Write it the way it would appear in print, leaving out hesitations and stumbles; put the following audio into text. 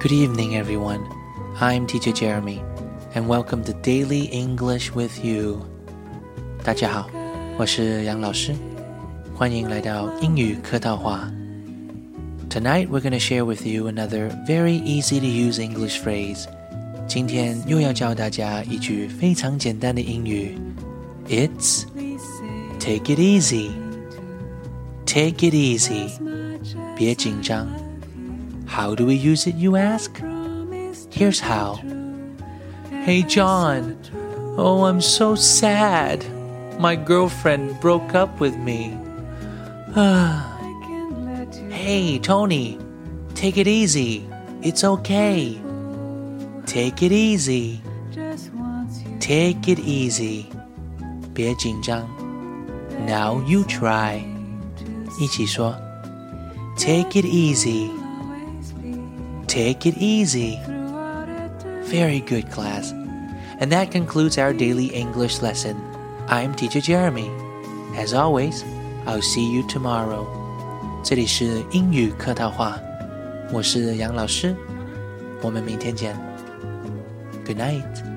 Good evening, everyone. I'm Teacher Jeremy, and welcome to Daily English with You. 大家好，我是杨老师，欢迎来到英语客套话。Tonight, we're going to share with you another very easy-to-use English phrase. 今天又要教大家一句非常简单的英语。It's take it easy. Take it easy. 别紧张。How do we use it, you ask? Here's how. Hey, John. Oh, I'm so sad. My girlfriend broke up with me. Hey, Tony. Take it easy. It's okay. Take it easy. Take it easy. 别紧张。Now you try. 一起说。Take it easy. Take it easy. Very good, class. And that concludes our daily English lesson. I'm Teacher Jeremy. As always, I'll see you tomorrow. 这里是英语客套话，我是杨老师，我们明天见。Good night.